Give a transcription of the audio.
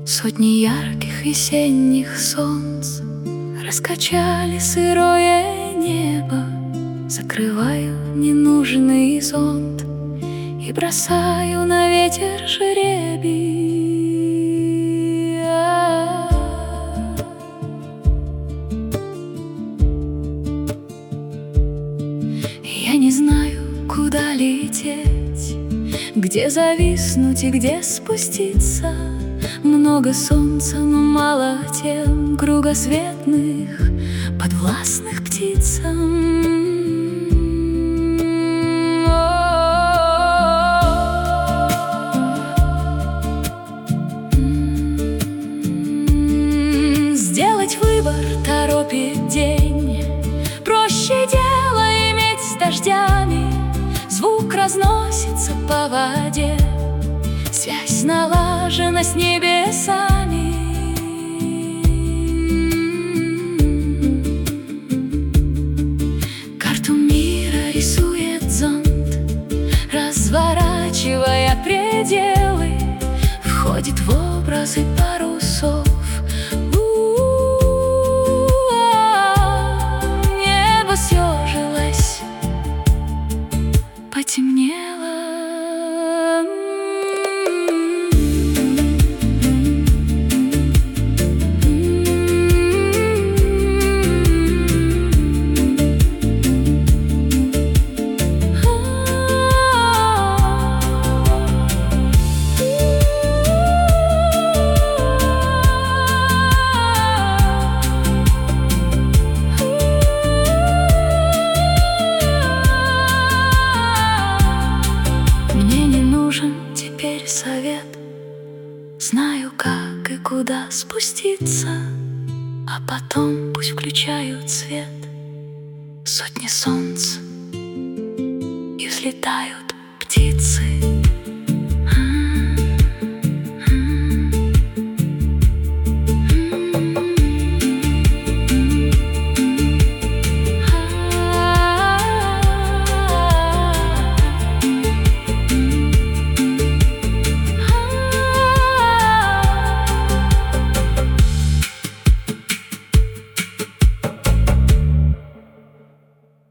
Сотни ярких весенних солнц раскачали сырое небо. Закрываю ненужный зонт и бросаю на ветер жребий. Я не знаю, куда лететь, где зависнуть и где спуститься. Много солнца, но мало тем кругосветных, подвластных птицам. Сделать выбор торопит день. Проще дело иметь с дождями. Звук разносится по воде, связь налажена с небесами. Карту мира рисует зонт, разворачивая пределы, входит в образы парусов. Небо съежилось, потемнело. Теперь совет, знаю, как и куда спуститься, а потом пусть включают свет сотни солнц и взлетают птицы.